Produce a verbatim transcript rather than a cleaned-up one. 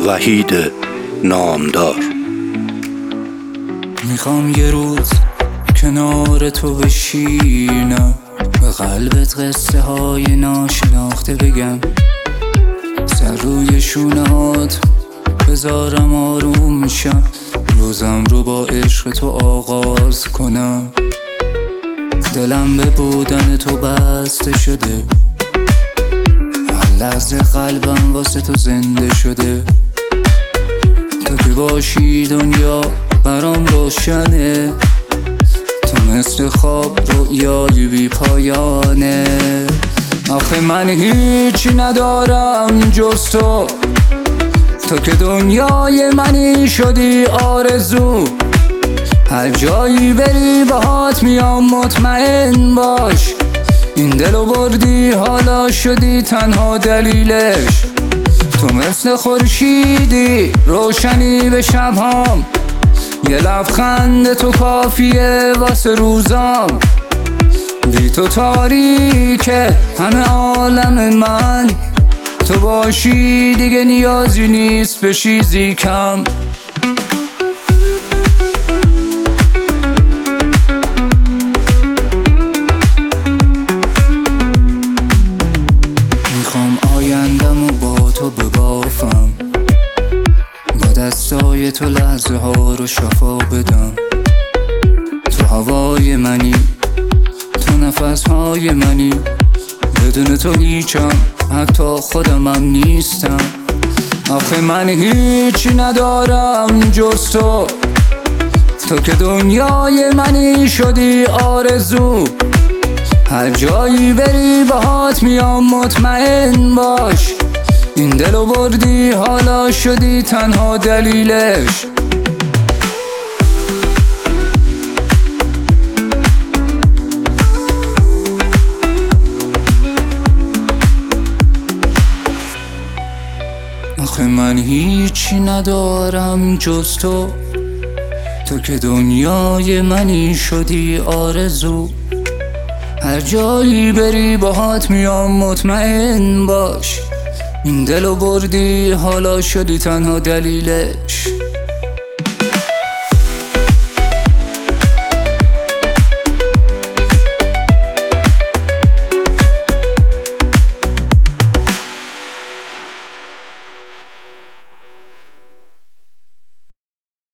وحید نامدار. میخوام یه روز کنار تو بشینم، به قلبت قصه های ناشناخته بگم، سر روی شونه هات بذارم آروم میشم، روزم رو با عشق تو آغاز کنم. دلم به بودن تو بسته شده، هر لحظه قلبم واسه تو زنده شده. تو که باشی دنیا برام روشنه، تو مثل خواب رویایی بی پایانه. آخه من هیچی ندارم جز تو، تو که دنیای منی شدی آرزو. هر جایی بری باهات میام مطمئن باش، این دلو بردی حالا شدی تنها دلیلش. تو مثل خورشیدی روشنی به شبهام، یه لبخند تو کافیه واسه روزام. بی تو تاریکه همه عالم من، تو باشی دیگه نیازی نیست به چیزی کم. میخوام آیندم و با تو ببافم، با دستای تو لحظه ها رو شفا بدم. تو هوای منی، تو نفس های منی، بدون تو هیچم، حتی خودمم نیستم. آخه من هیچی ندارم جز تو، تو که دنیای منی شدی آرزو. هر جایی بری باهات میام مطمئن باش، این دلو بردی حالا شدی تنها دلیلش. آخه من هیچی ندارم جز تو، تو که دنیای منی شدی آرزو. هر جایی بری باهات میام مطمئن باش، این دلو بردی حالا شدی تنها دلیلش.